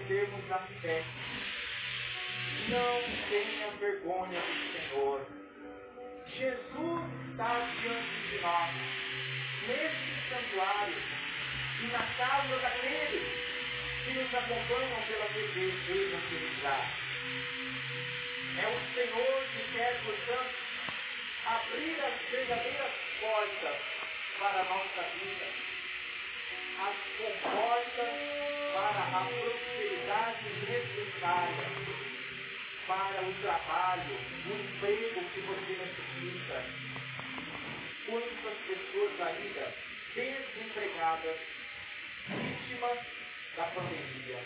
defendermos a fé. Não tenha vergonha do Senhor. Jesus está diante de nós, neste santuário e na casa daqueles que nos acompanham pela TV evangelizar. É o Senhor que quer, portanto, abrir as verdadeiras portas para a nossa vida, as comportas para a prosperidade necessária, para o trabalho, o emprego que você necessita. Quantas pessoas ainda desempregadas, vítimas da pandemia.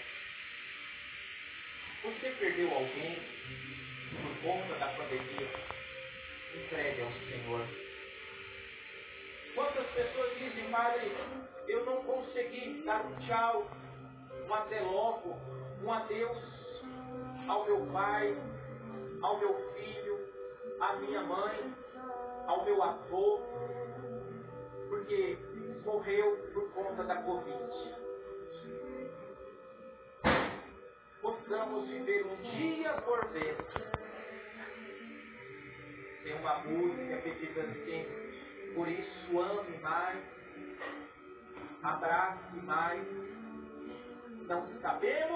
Você perdeu alguém por conta da pandemia? Entregue ao Senhor. Quantas pessoas dizem, Padre, eu não consegui dar um tchau, um até logo, um adeus ao meu pai, ao meu filho, à minha mãe, ao meu avô, porque morreu por conta da Covid. Possamos viver um dia por vez. Tem uma música que diz assim: por isso ame mais, abrace mais. Não sabemos